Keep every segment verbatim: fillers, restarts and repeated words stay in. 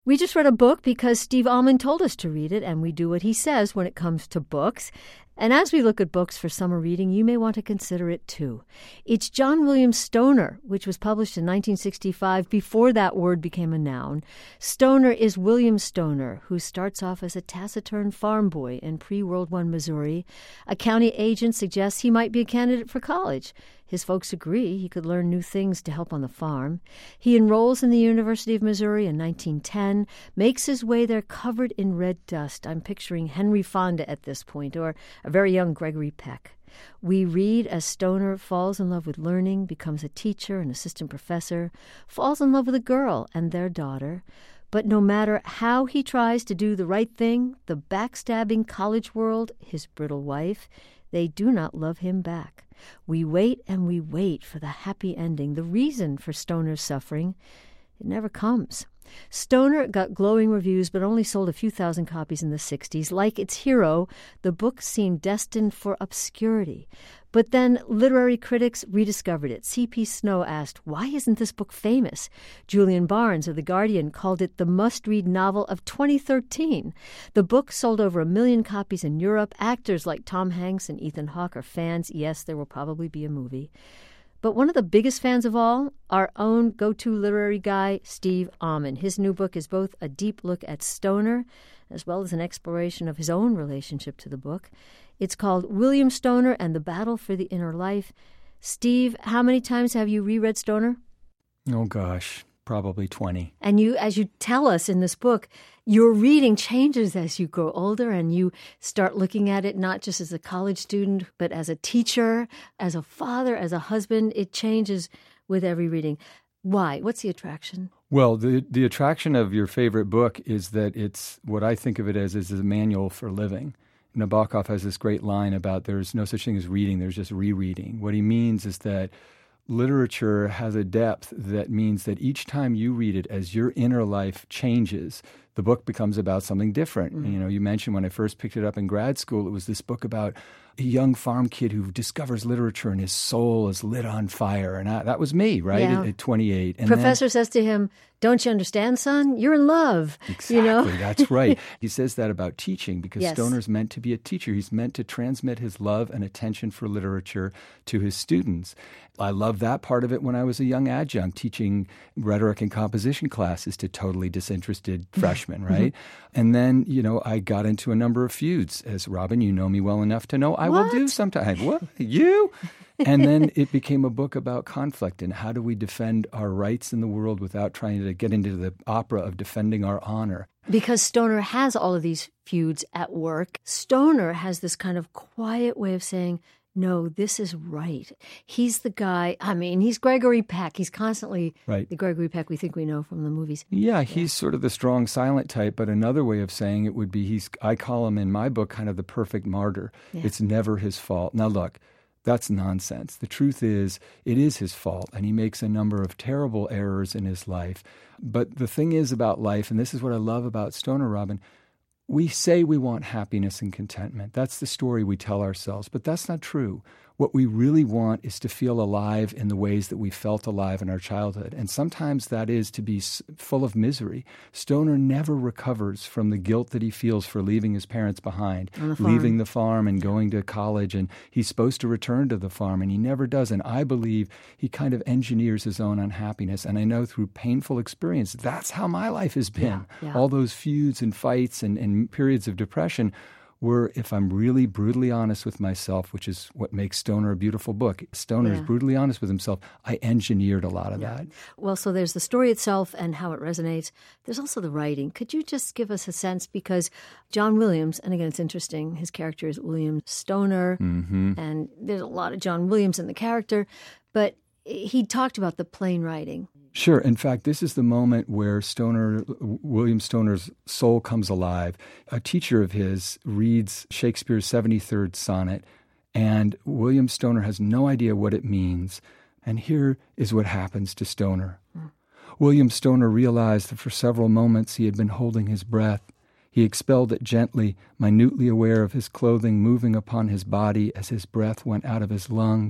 We just read a book because Steve Almond told us to read it, and we do what he says when it comes to books. And as we look at books for summer reading, you may want to consider it too. It's John William Stoner, which was published in nineteen sixty-five, before that word became a noun. Stoner is William Stoner, who starts off as a taciturn farm boy in pre-World War One Missouri. A county agent suggests he might be a candidate for college. His folks agree he could learn new things to help on the farm. He enrolls in the University of Missouri in nineteen ten, makes his way there covered in red dust. I'm picturing Henry Fonda at this point, or a very young Gregory Peck. We read as Stoner falls in love with learning, becomes a teacher, an assistant professor, falls in love with a girl and their daughter. But no matter how he tries to do the right thing, the backstabbing college world, his brittle wife, they do not love him back. We wait and we wait for the happy ending, the reason for Stoner's suffering. It never comes. Stoner got glowing reviews but only sold a few thousand copies in the sixties. Like its hero, the book seemed destined for obscurity. But then literary critics rediscovered it. C P Snow asked, why isn't this book famous? Julian Barnes of The Guardian called it the must-read novel of twenty thirteen. The book sold over a million copies in Europe. Actors like Tom Hanks and Ethan Hawke are fans. Yes, there will probably be a movie. But one of the biggest fans of all, our own go-to literary guy, Steve Almond. His new book is both a deep look at Stoner as well as an exploration of his own relationship to the book. It's called William Stoner and the Battle for the Inner Life. Steve, how many times have you reread Stoner? Oh, gosh, probably twenty. And you, as you tell us in this book, your reading changes as you grow older and you start looking at it not just as a college student, but as a teacher, as a father, as a husband. It changes with every reading. Why? What's the attraction? Well, the the attraction of your favorite book is that it's what I think of it as is a manual for living. Nabokov has this great line about there's no such thing as reading, there's just rereading. What he means is that literature has a depth that means that each time you read it, as your inner life changes, the book becomes about something different. Mm. You know, you mentioned when I first picked it up in grad school, it was this book about a young farm kid who discovers literature and his soul is lit on fire. And I, that was me, right, yeah. at, at twenty-eight. And Professor then, says to him, don't you understand, son? You're in love. Exactly, you know? That's right. He says that about teaching because yes. Stoner's meant to be a teacher. He's meant to transmit his love and attention for literature to his students. I loved that part of it when I was a young adjunct teaching rhetoric and composition classes to totally disinterested freshmen, right? And then, you know, I got into a number of feuds. As Robin, you know me well enough to know I what? will do sometimes. What? You? And then it became a book about conflict and how do we defend our rights in the world without trying to get into the opera of defending our honor. Because Stoner has all of these feuds at work, Stoner has this kind of quiet way of saying, no, this is right. He's the guy, I mean, he's Gregory Peck. He's constantly right. the Gregory Peck we think we know from the movies. Yeah, yeah, he's sort of the strong, silent type, but another way of saying it would be he's, I call him in my book kind of the perfect martyr. Yeah. It's never his fault. Now, look, that's nonsense. The truth is, it is his fault, and he makes a number of terrible errors in his life. But the thing is about life, and this is what I love about Stoner, Robin, we say we want happiness and contentment. That's the story we tell ourselves, but that's not true. What we really want is to feel alive in the ways that we felt alive in our childhood. And sometimes that is to be full of misery. Stoner never recovers from the guilt that he feels for leaving his parents behind, the leaving the farm and going to college. And he's supposed to return to the farm, and he never does. And I believe he kind of engineers his own unhappiness. And I know through painful experience, that's how my life has been. Yeah, yeah. All those feuds and fights and, and periods of depression were, if I'm really brutally honest with myself, which is what makes Stoner a beautiful book. Stoner yeah. is brutally honest with himself. I engineered a lot of yeah. that. Well, so there's the story itself and how it resonates. There's also the writing. Could you just give us a sense? Because John Williams, and again, it's interesting, his character is William Stoner, mm-hmm. and there's a lot of John Williams in the character, but he talked about the plain writing. Sure. In fact, this is the moment where Stoner, William Stoner's soul comes alive. A teacher of his reads Shakespeare's seventy-third sonnet, and William Stoner has no idea what it means. And here is what happens to Stoner. Mm. William Stoner realized that for several moments he had been holding his breath. He expelled it gently, minutely aware of his clothing moving upon his body as his breath went out of his lungs.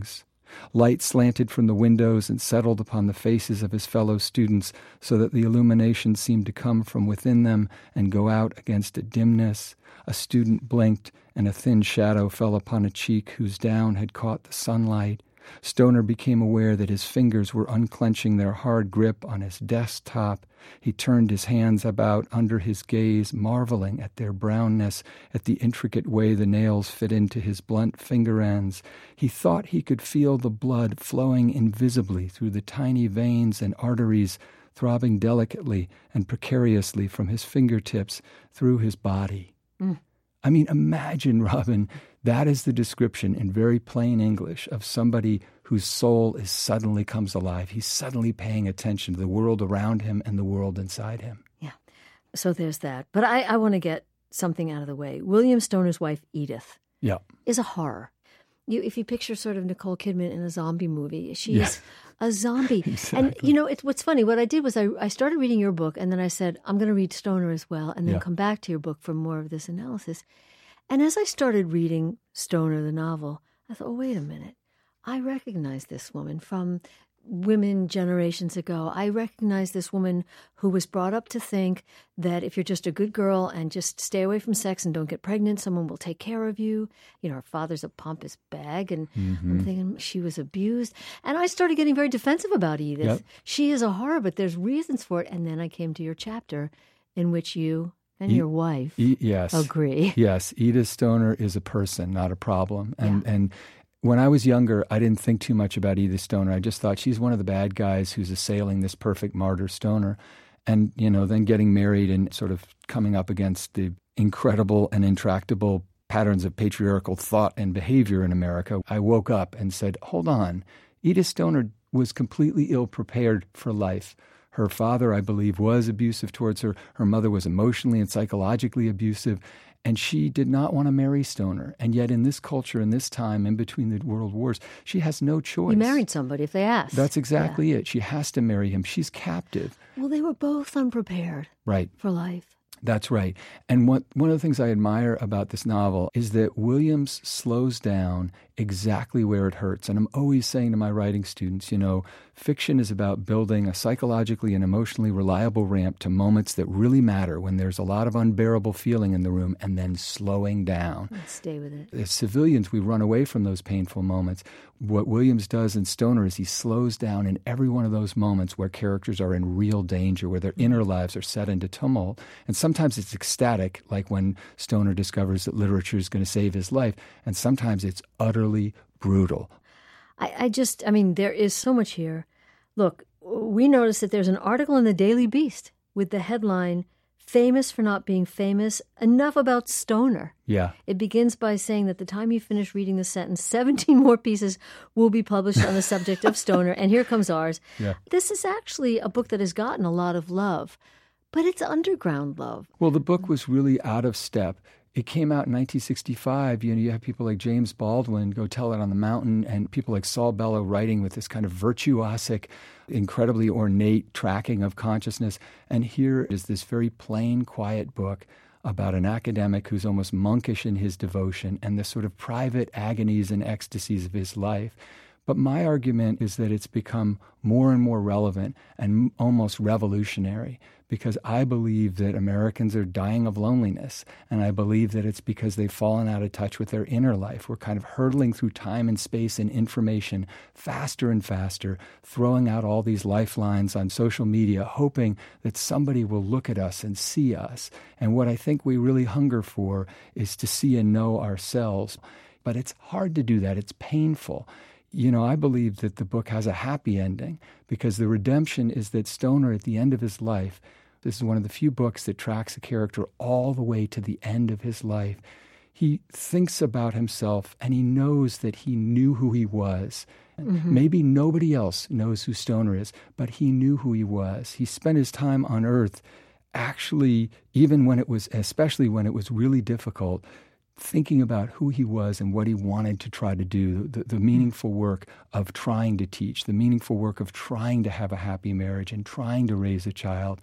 Light slanted from the windows and settled upon the faces of his fellow students so that the illumination seemed to come from within them and go out against a dimness. A student blinked, and a thin shadow fell upon a cheek whose down had caught the sunlight. Stoner became aware that his fingers were unclenching their hard grip on his desktop. He turned his hands about under his gaze, marveling at their brownness, at the intricate way the nails fit into his blunt finger ends. He thought he could feel the blood flowing invisibly through the tiny veins and arteries, throbbing delicately and precariously from his fingertips through his body. Mm. I mean, imagine, Robin, that is the description in very plain English of somebody whose soul is suddenly comes alive. He's suddenly paying attention to the world around him and the world inside him. Yeah. So there's that. But I, I want to get something out of the way. William Stoner's wife, Edith, yeah. is a horror. You, if you picture sort of Nicole Kidman in a zombie movie, she's yeah. a zombie. Exactly. And, you know, it's what's funny. What I did was I, I started reading your book, and then I said, I'm going to read Stoner as well, and then yeah. come back to your book for more of this analysis. And as I started reading Stoner, the novel, I thought, oh, wait a minute. I recognize this woman from women generations ago. I recognize this woman who was brought up to think that if you're just a good girl and just stay away from sex and don't get pregnant, someone will take care of you. You know, her father's a pompous bag, and mm-hmm. I'm thinking she was abused. And I started getting very defensive about Edith. Yep. She is a horror, but there's reasons for it. And then I came to your chapter in which you and e- your wife e- yes. agree. Yes, Edith Stoner is a person, not a problem. And yeah. and when I was younger, I didn't think too much about Edith Stoner. I just thought she's one of the bad guys who's assailing this perfect martyr Stoner. And, you know, then getting married and sort of coming up against the incredible and intractable patterns of patriarchal thought and behavior in America, I woke up and said, hold on, Edith Stoner was completely ill-prepared for life. Her father, I believe, was abusive towards her. Her mother was emotionally and psychologically abusive. And she did not want to marry Stoner. And yet in this culture, in this time, in between the world wars, she has no choice. You married somebody if they asked. That's exactly yeah. it. She has to marry him. She's captive. Well, they were both unprepared right. for life. That's right. And what, one of the things I admire about this novel is that Williams slows down exactly where it hurts. And I'm always saying to my writing students, you know, fiction is about building a psychologically and emotionally reliable ramp to moments that really matter when there's a lot of unbearable feeling in the room, and then slowing down. Let's stay with it. As civilians, we run away from those painful moments. What Williams does in Stoner is he slows down in every one of those moments where characters are in real danger, where their inner lives are set into tumult. And sometimes it's ecstatic, like when Stoner discovers that literature is going to save his life. And sometimes it's utterly brutal. I, I just, I mean, there is so much here. Look, we noticed that there's an article in the Daily Beast with the headline, "Famous for Not Being Famous, Enough About Stoner." Yeah. It begins by saying that the time you finish reading the sentence, seventeen more pieces will be published on the subject of Stoner. And here comes ours. Yeah. This is actually a book that has gotten a lot of love, but it's underground love. Well, the book was really out of step. It came out in nineteen sixty-five. You know, you have people like James Baldwin, Go Tell It on the Mountain, and people like Saul Bellow writing with this kind of virtuosic, incredibly ornate tracking of consciousness. And here is this very plain, quiet book about an academic who's almost monkish in his devotion and the sort of private agonies and ecstasies of his life. But my argument is that it's become more and more relevant and almost revolutionary, because I believe that Americans are dying of loneliness, and I believe that it's because they've fallen out of touch with their inner life. We're kind of hurtling through time and space and information faster and faster, throwing out all these lifelines on social media, hoping that somebody will look at us and see us. And what I think we really hunger for is to see and know ourselves. But it's hard to do that. It's painful. You know, I believe that the book has a happy ending, because the redemption is that Stoner, at the end of his life, this is one of the few books that tracks a character all the way to the end of his life. He thinks about himself, and he knows that he knew who he was. Mm-hmm. Maybe nobody else knows who Stoner is, but he knew who he was. He spent his time on Earth, actually, even when it was, especially when it was really difficult, thinking about who he was and what he wanted to try to do, the, the meaningful work of trying to teach, the meaningful work of trying to have a happy marriage and trying to raise a child.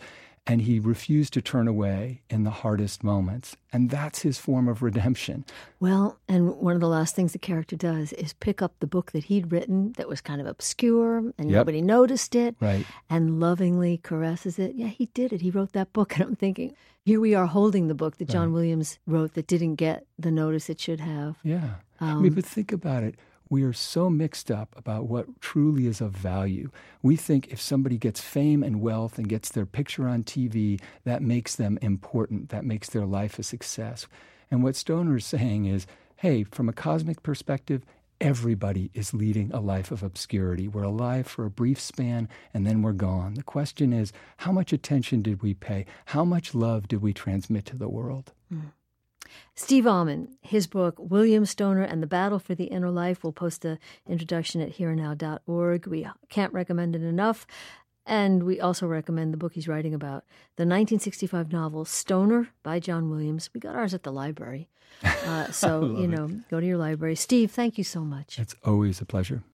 And he refused to turn away in the hardest moments. And that's his form of redemption. Well, and one of the last things the character does is pick up the book that he'd written that was kind of obscure and Yep. nobody noticed it, Right. and lovingly caresses it. Yeah, he did it. He wrote that book. And I'm thinking, here we are holding the book that John Right. Williams wrote that didn't get the notice it should have. Yeah. Um, I mean, but think about it. We are so mixed up about what truly is of value. We think if somebody gets fame and wealth and gets their picture on T V, that makes them important. That makes their life a success. And what Stoner is saying is, hey, from a cosmic perspective, everybody is leading a life of obscurity. We're alive for a brief span, and then we're gone. The question is, how much attention did we pay? How much love did we transmit to the world? Mm. Steve Almond, his book, William Stoner and the Battle for the Inner Life. We'll post an introduction at here and now dot org. We can't recommend it enough. And we also recommend the book he's writing about, the nineteen sixty-five novel Stoner by John Williams. We got ours at the library. Uh, so, you know, it. go to your library. Steve, thank you so much. It's always a pleasure.